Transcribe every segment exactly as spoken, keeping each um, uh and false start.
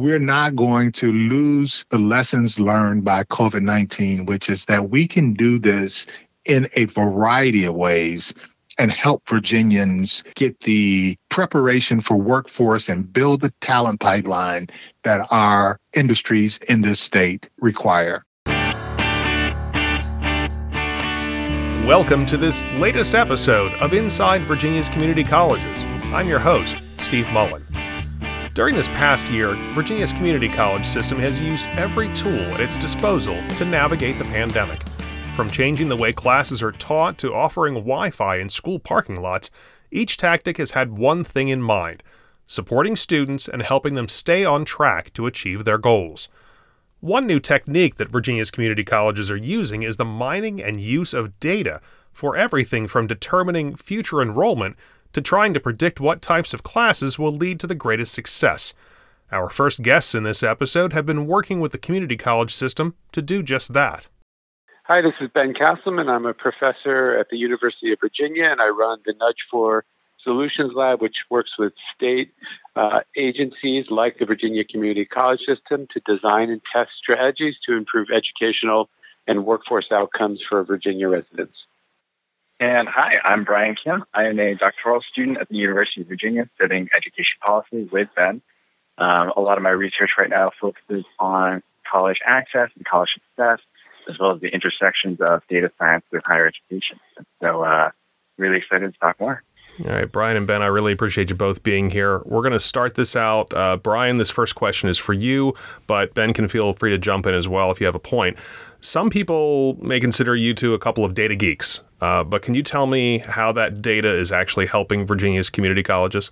we're not going to lose the lessons learned by COVID nineteen, which is that we can do this in a variety of ways and help Virginians get the preparation for workforce and build the talent pipeline that our industries in this state require. Welcome to this latest episode of Inside Virginia's Community Colleges. I'm your host, Steve Mullen. During this past year, Virginia's community college system has used every tool at its disposal to navigate the pandemic. From changing the way classes are taught to offering Wi-Fi in school parking lots, each tactic has had one thing in mind: supporting students and helping them stay on track to achieve their goals. One new technique that Virginia's community colleges are using is the mining and use of data for everything from determining future enrollment to trying to predict what types of classes will lead to the greatest success. Our first guests in this episode have been working with the community college system to do just that. Hi, this is Ben Castleman. I'm a professor at the University of Virginia, and I run the Nudge four Solutions Lab, which works with state uh, agencies like the Virginia Community College System to design and test strategies to improve educational and workforce outcomes for Virginia residents. And hi, I'm Brian Kim. I am a doctoral student at the University of Virginia studying education policy with Ben. Um, a lot of my research right now focuses on college access and college success, as well as the intersections of data science with higher education. So uh, really excited to talk more. All right, Brian and Ben, I really appreciate you both being here. We're going to start this out. Uh, Brian, this first question is for you, but Ben can feel free to jump in as well if you have a point. Some people may consider you two a couple of data geeks, uh, but can you tell me how that data is actually helping Virginia's community colleges?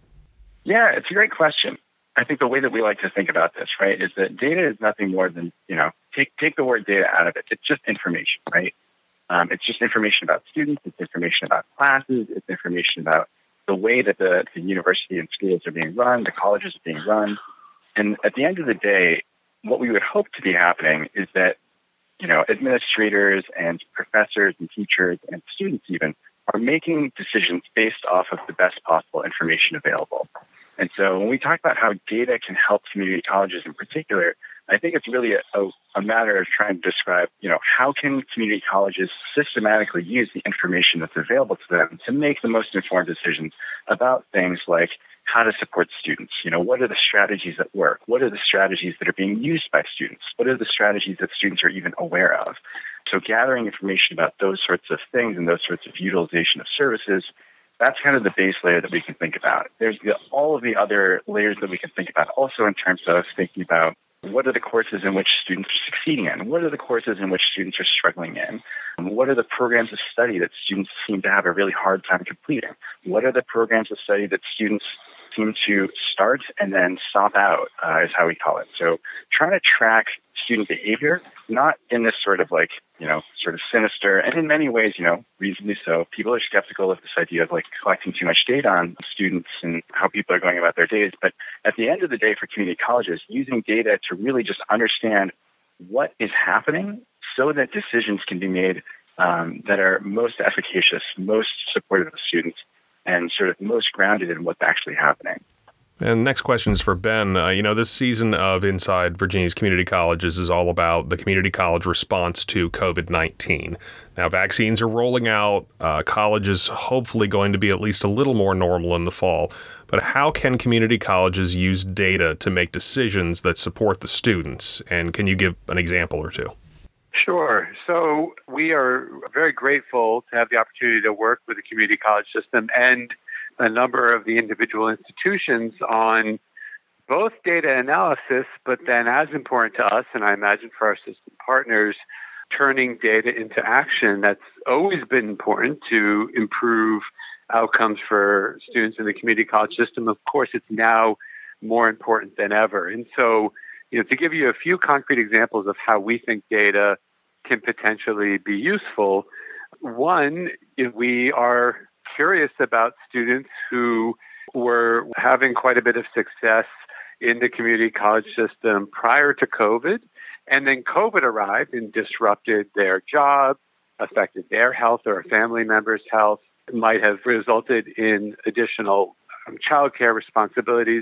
Yeah, it's a great question. I think the way that we like to think about this, right, is that data is nothing more than, you know, take take the word data out of it. It's just information, right? Um, it's just information about students. It's information about classes. It's information about the way that the, the university and schools are being run, the colleges are being run. And at the end of the day, what we would hope to be happening is that, you know, administrators and professors and teachers and students even are making decisions based off of the best possible information available. And so when we talk about how data can help community colleges in particular, I think it's really a, a, a matter of trying to describe, you know, how can community colleges systematically use the information that's available to them to make the most informed decisions about things like how to support students. You know, what are the strategies that work? What are the strategies that are being used by students? What are the strategies that students are even aware of? So gathering information about those sorts of things and those sorts of utilization of services, that's kind of the base layer that we can think about. There's the, all of the other layers that we can think about also in terms of thinking about what are the courses in which students are succeeding in? What are the courses in which students are struggling in? What are the programs of study that students seem to have a really hard time completing? What are the programs of study that students seem to start and then stop out, uh, is how we call it. So trying to track student behavior, not in this sort of like, you know, sort of sinister, and in many ways, you know, reasonably so. People are skeptical of this idea of like collecting too much data on students and how people are going about their days. But at the end of the day, for community colleges, using data to really just understand what is happening so that decisions can be made um, that are most efficacious, most supportive of students, and sort of most grounded in what's actually happening. And next question is for Ben. Uh, you know, this season of Inside Virginia's Community Colleges is all about the community college response to COVID nineteen. Now, vaccines are rolling out. Uh, college is hopefully going to be at least a little more normal in the fall. But how can community colleges use data to make decisions that support the students? And can you give an example or two? Sure. So we are very grateful to have the opportunity to work with the community college system and a number of the individual institutions on both data analysis, but then as important to us, and I imagine for our system partners, turning data into action. That's always been important to improve outcomes for students in the community college system. Of course, it's now more important than ever. And so, you know, to give you a few concrete examples of how we think data can potentially be useful, one, we are curious about students who were having quite a bit of success in the community college system prior to COVID, and then COVID arrived and disrupted their job, affected their health or a family member's health, might have resulted in additional um, childcare responsibilities.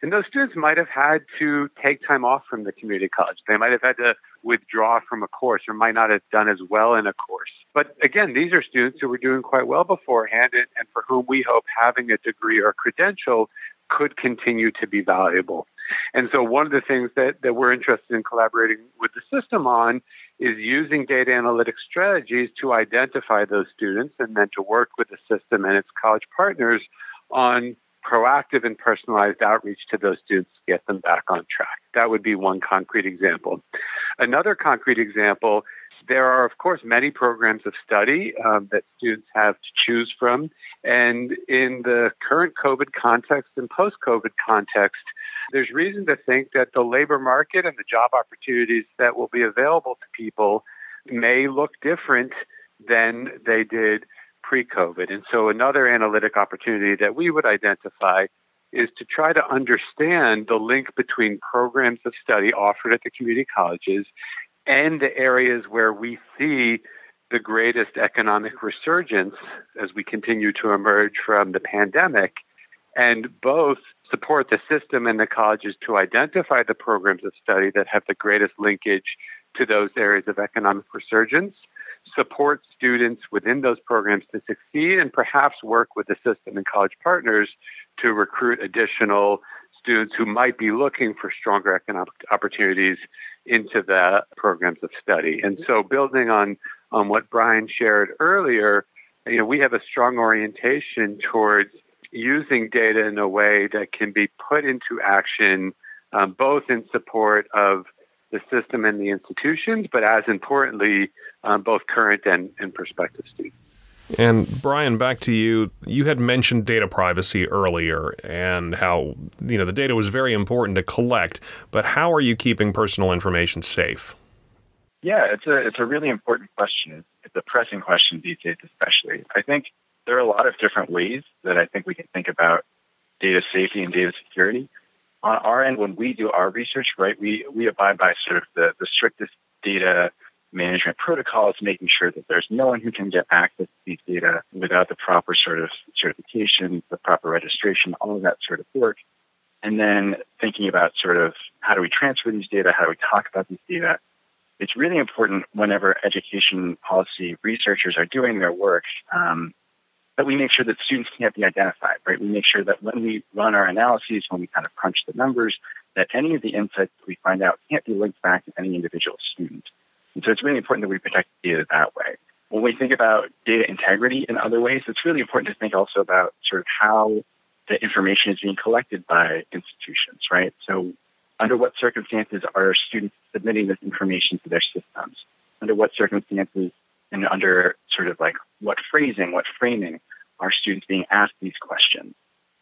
And those students might have had to take time off from the community college. They might have had to withdraw from a course or might not have done as well in a course. But again, these are students who were doing quite well beforehand and, and for whom we hope having a degree or credential could continue to be valuable. And so one of the things that, that we're interested in collaborating with the system on is using data analytics strategies to identify those students and then to work with the system and its college partners on proactive and personalized outreach to those students to get them back on track. That would be one concrete example. Another concrete example, there are, of course, many programs of study um, that students have to choose from. And in the current COVID context and post-COVID context, there's reason to think that the labor market and the job opportunities that will be available to people may look different than they did pre-COVID. And so another analytic opportunity that we would identify is to try to understand the link between programs of study offered at the community colleges and the areas where we see the greatest economic resurgence as we continue to emerge from the pandemic, and both support the system and the colleges to identify the programs of study that have the greatest linkage to those areas of economic resurgence, support students within those programs to succeed, and perhaps work with the system and college partners to recruit additional students who might be looking for stronger economic opportunities into the programs of study. And so building on, on what Brian shared earlier, you know, we have a strong orientation towards using data in a way that can be put into action, um, both in support of the system and the institutions, but as importantly, um, both current and, and prospective students. And Brian, back to you. You had mentioned data privacy earlier and how, you know, the data was very important to collect, but how are you keeping personal information safe? Yeah, it's a it's a really important question. It's a pressing question these days, especially. I think there are a lot of different ways that I think we can think about data safety and data security. On our end, when we do our research, right, we, we abide by sort of the, the strictest data management protocols, making sure that there's no one who can get access to these data without the proper sort of certification, the proper registration, all of that sort of work. And then thinking about sort of how do we transfer these data, how do we talk about these data. It's really important whenever education policy researchers are doing their work um, that we make sure that students can't be identified, right? We make sure that when we run our analyses, when we kind of crunch the numbers, that any of the insights that we find out can't be linked back to any individual student. And so it's really important that we protect the data that way. When we think about data integrity in other ways, it's really important to think also about sort of how the information is being collected by institutions, right? So under what circumstances are students submitting this information to their systems? Under what circumstances and under sort of like what phrasing, what framing are students being asked these questions?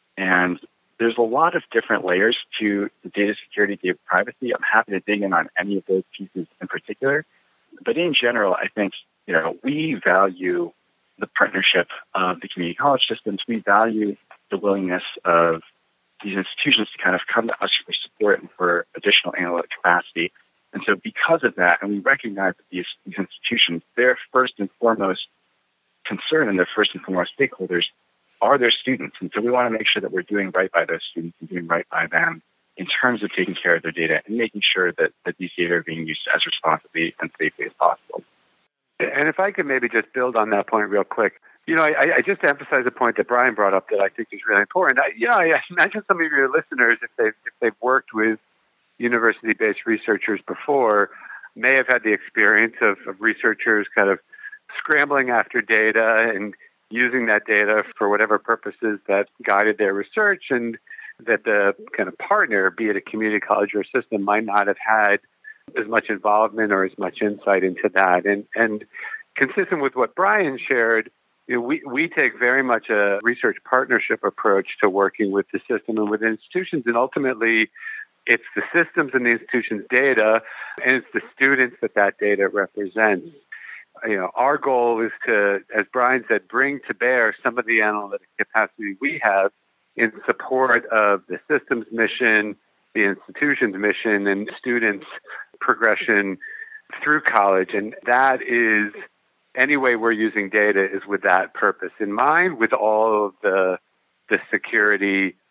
And there's a lot of different layers to the data security, data privacy. I'm happy to dig in on any of those pieces in particular. But in general, I think, you know, we value the partnership of the community college systems. We value the willingness of these institutions to kind of come to us for support and for additional analytic capacity. And so because of that, and we recognize that these, these institutions, their first and foremost concern and their first and foremost stakeholders are their students. And so we want to make sure that we're doing right by those students and doing right by them in terms of taking care of their data and making sure that, that these data are being used as responsibly and safely as possible. And if I could maybe just build on that point real quick, you know, I, I just emphasize a point that Brian brought up that I think is really important. I, you know, I imagine some of your listeners, if they've, if they've worked with university-based researchers before, may have had the experience of, of researchers kind of scrambling after data and using that data for whatever purposes that guided their research, and that the kind of partner, be it a community college or a system, might not have had as much involvement or as much insight into that. And and consistent with what Brian shared, you know, we, we take very much a research partnership approach to working with the system and with institutions. And ultimately, it's the systems and the institutions' data, and it's the students that that data represents. You know, our goal is to, as Brian said, bring to bear some of the analytic capacity we have in support of the system's mission, the institution's mission, and students' progression through college. And that is, any way we're using data is with that purpose in mind, with all of the the security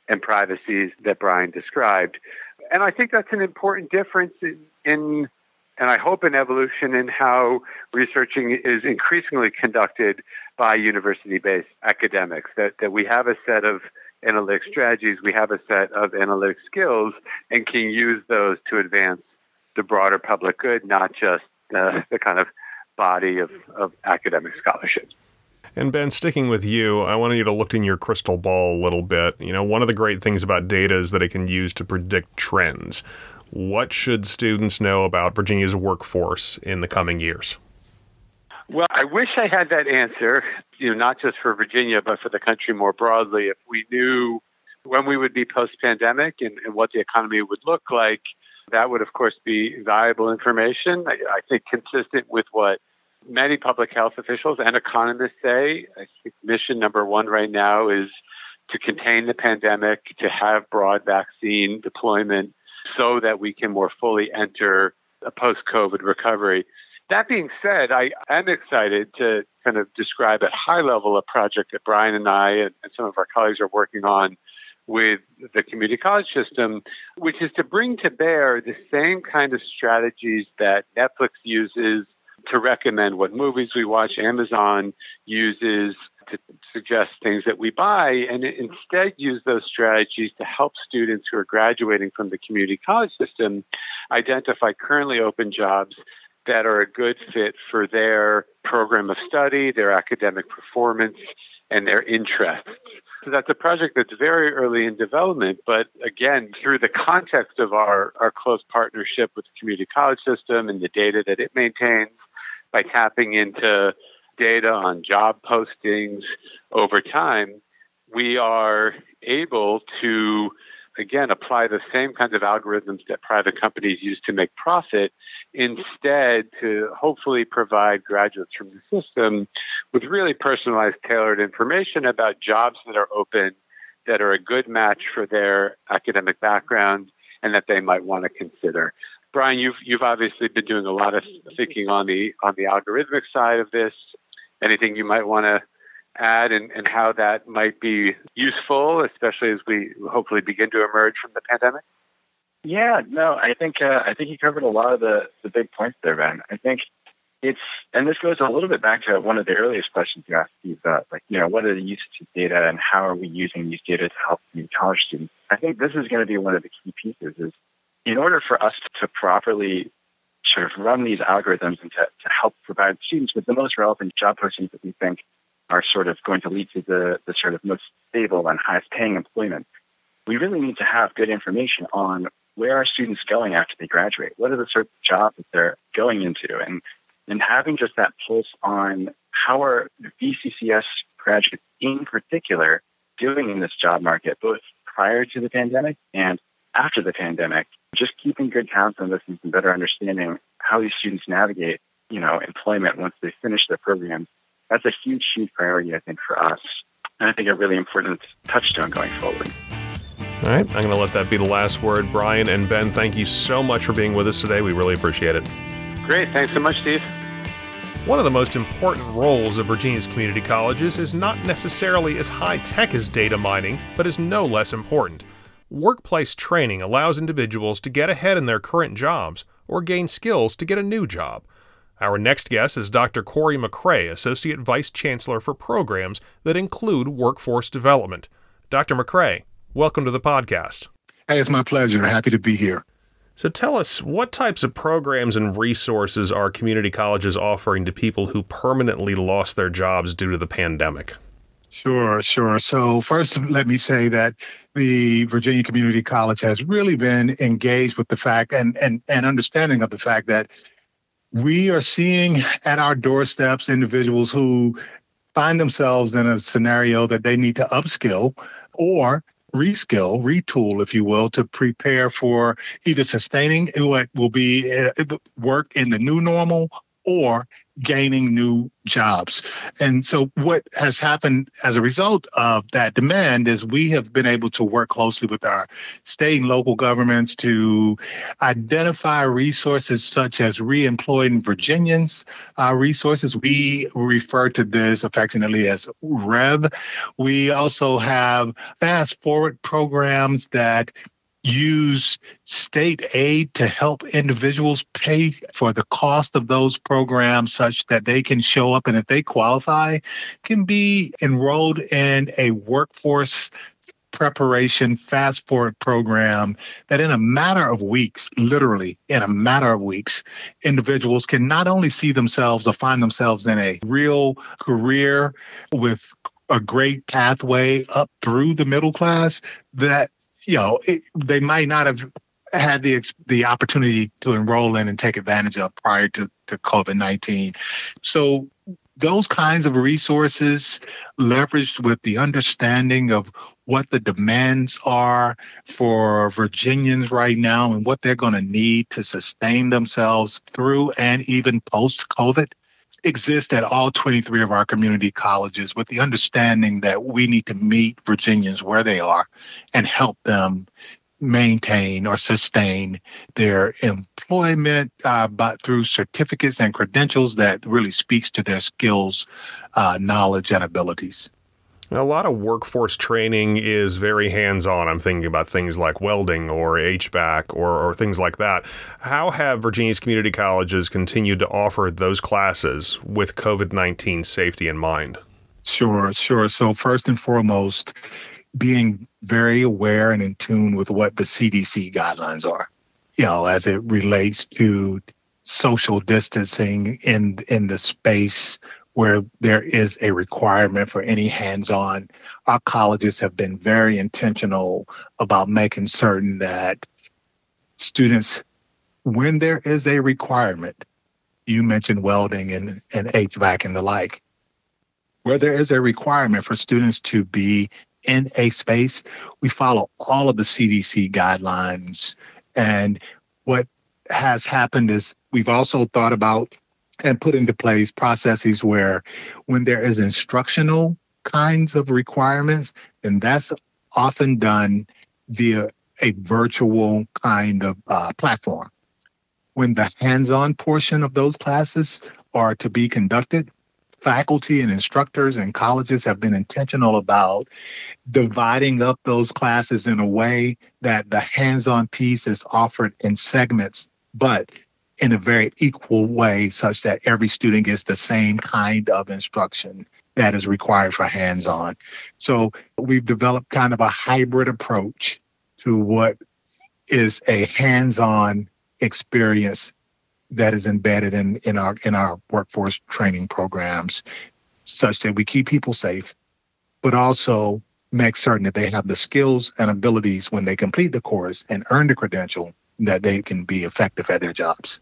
and privacies that Brian described. And I think that's an important difference in, in and I hope an evolution in how researching is increasingly conducted by university-based academics, that, that we have a set of analytic strategies, we have a set of analytic skills, and can use those to advance the broader public good, not just uh, the kind of body of, of academic scholarship. And Ben, sticking with you, I wanted you to look in your crystal ball a little bit. You know, one of the great things about data is that it can use to predict trends. What should students know about Virginia's workforce in the coming years? Well, I wish I had that answer, you know, not just for Virginia, but for the country more broadly. If we knew when we would be post-pandemic and, and what the economy would look like, that would, of course, be valuable information. I, I think consistent with what many public health officials and economists say. I think mission number one right now is to contain the pandemic, to have broad vaccine deployment so that we can more fully enter a post-COVID recovery. That being said, I am excited to kind of describe at high level a project that Brian and I and, and some of our colleagues are working on with the community college system, which is to bring to bear the same kind of strategies that Netflix uses to recommend what movies we watch, Amazon uses to suggest things that we buy, and instead use those strategies to help students who are graduating from the community college system identify currently open jobs that are a good fit for their program of study, their academic performance, and their interests. So that's a project that's very early in development, but again, through the context of our, our close partnership with the community college system and the data that it maintains, by tapping into data on job postings over time, we are able to, again, apply the same kinds of algorithms that private companies use to make profit, instead to hopefully provide graduates from the system with really personalized, tailored information about jobs that are open, that are a good match for their academic background, and that they might want to consider. Brian, you've you've obviously been doing a lot of thinking on the on the algorithmic side of this. Anything you might want to add, and, and how that might be useful, especially as we hopefully begin to emerge from the pandemic? Yeah, no, I think uh, I think you covered a lot of the, the big points there, Ben. I think it's, and this goes a little bit back to one of the earliest questions you asked, Steve, uh, like, you know, what are the uses of data and how are we using these data to help community college students? I think this is going to be one of the key pieces is, in order for us to properly sort of run these algorithms and to, to help provide students with the most relevant job postings that we think are sort of going to lead to the, the sort of most stable and highest paying employment, we really need to have good information on where are students going after they graduate? What are the sorts of jobs that they're going into? And, and having just that pulse on how are V C C S graduates in particular doing in this job market, both prior to the pandemic and after the pandemic, just keeping good counts on this and some better understanding how these students navigate, you know, employment once they finish their programs. That's a huge, huge priority, I think, for us. And I think a really important touchstone going forward. All right, I'm going to let that be the last word. Brian and Ben, thank you so much for being with us today. We really appreciate it. Great. Thanks so much, Steve. One of the most important roles of Virginia's community colleges is not necessarily as high-tech as data mining, but is no less important. Workplace training allows individuals to get ahead in their current jobs or gain skills to get a new job. Our next guest is Doctor Corey McCrae, Associate Vice Chancellor for Programs that include workforce development. Doctor McCrae, welcome to the podcast. Hey, it's my pleasure. Happy to be here. So tell us, what types of programs and resources are community colleges offering to people who permanently lost their jobs due to the pandemic? Sure, sure. So first, let me say that the Virginia Community College has really been engaged with the fact and, and, and understanding of the fact that we are seeing at our doorsteps individuals who find themselves in a scenario that they need to upskill or reskill, retool, if you will, to prepare for either sustaining what will be work in the new normal or gaining new jobs. And so what has happened as a result of that demand is we have been able to work closely with our state and local governments to identify resources such as reemploying Virginians uh, resources. We refer to this affectionately as REV. We also have fast forward programs that use state aid to help individuals pay for the cost of those programs such that they can show up and if they qualify, can be enrolled in a workforce preparation fast forward program that in a matter of weeks, literally in a matter of weeks, individuals can not only see themselves or find themselves in a real career with a great pathway up through the middle class that you know, it, they might not have had the the opportunity to enroll in and take advantage of prior to, to COVID nineteen. So those kinds of resources leveraged with the understanding of what the demands are for Virginians right now and what they're going to need to sustain themselves through and even post-COVID exist at all twenty-three of our community colleges with the understanding that we need to meet Virginians where they are and help them maintain or sustain their employment, uh, but through certificates and credentials that really speaks to their skills, uh, knowledge, and abilities. A lot of workforce training is very hands-on. I'm thinking about things like welding or H V A C or, or things like that. How have Virginia's community colleges continued to offer those classes with COVID nineteen safety in mind? Sure, sure. So first and foremost, being very aware and in tune with what the C D C guidelines are, you know, as it relates to social distancing in in the space where there is a requirement for any hands-on. Our colleges have been very intentional about making certain that students, when there is a requirement, you mentioned welding and, and H V A C and the like, where there is a requirement for students to be in a space, we follow all of the C D C guidelines. And what has happened is we've also thought about and put into place processes where when there is instructional kinds of requirements, then that's often done via a virtual kind of uh, platform. When the hands-on portion of those classes are to be conducted, faculty and instructors and colleges have been intentional about dividing up those classes in a way that the hands-on piece is offered in segments, but in a very equal way such that every student gets the same kind of instruction that is required for hands-on. So we've developed kind of a hybrid approach to what is a hands-on experience that is embedded in, in our in our workforce training programs such that we keep people safe, but also make certain that they have the skills and abilities when they complete the course and earn the credential that they can be effective at their jobs.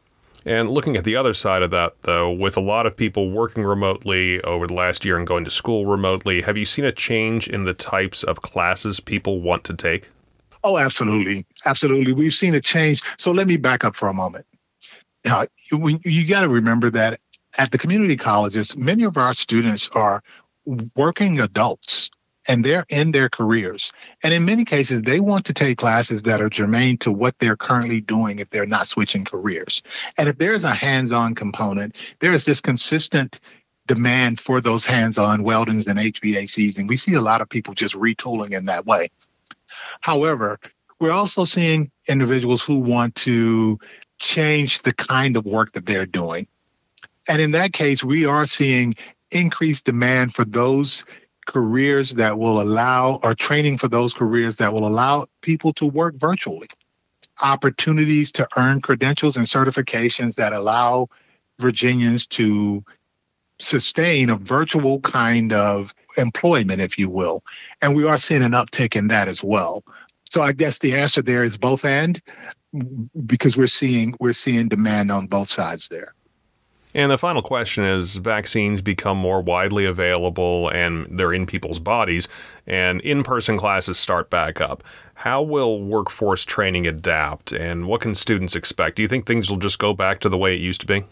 And looking at the other side of that, though, with a lot of people working remotely over the last year and going to school remotely, have you seen a change in the types of classes people want to take? Oh, absolutely. Absolutely. We've seen a change. So let me back up for a moment. Now, you, you got to remember that at the community colleges, many of our students are working adults and they're in their careers. And in many cases, they want to take classes that are germane to what they're currently doing if they're not switching careers. And if there's a hands-on component, there is this consistent demand for those hands-on weldings and H V A Cs. And we see a lot of people just retooling in that way. However, we're also seeing individuals who want to change the kind of work that they're doing. And in that case, we are seeing increased demand for those careers that will allow, or training for those careers that will allow people to work virtually. Opportunities to earn credentials and certifications that allow Virginians to sustain a virtual kind of employment, if you will. And we are seeing an uptick in that as well. So I guess the answer there is both and, because we're seeing we're seeing demand on both sides there. And the final question is, vaccines become more widely available and they're in people's bodies, and in-person classes start back up. How will workforce training adapt, and what can students expect? Do you think things will just go back to the way it used to be?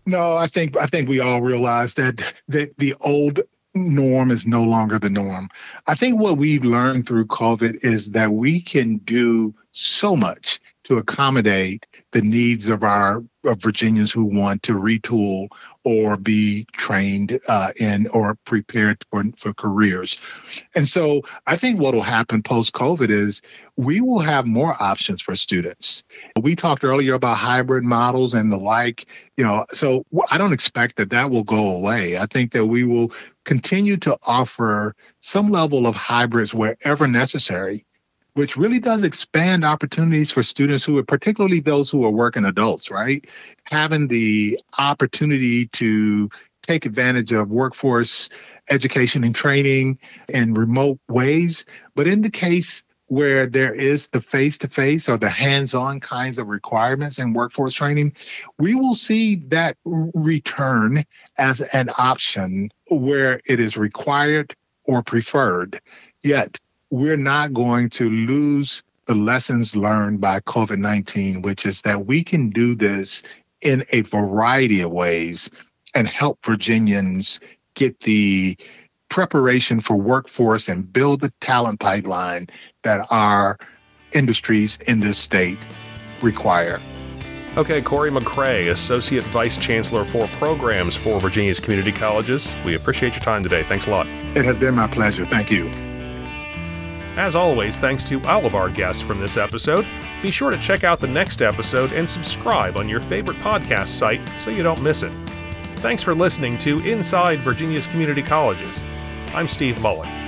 No, I think I think we all realize that that the old norm is no longer the norm. I think what we've learned through COVID is that we can do so much to accommodate the needs of our of Virginians who want to retool or be trained uh, in or prepared for, for careers. And so I think what will happen post-COVID is we will have more options for students. We talked earlier about hybrid models and the like, you know, so I don't expect that that will go away. I think that we will continue to offer some level of hybrids wherever necessary, which really does expand opportunities for students who are, particularly those who are working adults, right? Having the opportunity to take advantage of workforce education and training in remote ways. But in the case where there is the face-to-face or the hands-on kinds of requirements in workforce training, we will see that return as an option where it is required or preferred. Yet, we're not going to lose the lessons learned by COVID nineteen, which is that we can do this in a variety of ways and help Virginians get the preparation for workforce and build the talent pipeline that our industries in this state require. Okay, Corey McCray, Associate Vice Chancellor for Programs for Virginia's Community Colleges. We appreciate your time today. Thanks a lot. It has been my pleasure. Thank you. As always, thanks to all of our guests from this episode. Be sure to check out the next episode and subscribe on your favorite podcast site so you don't miss it. Thanks for listening to Inside Virginia's Community Colleges. I'm Steve Mullen.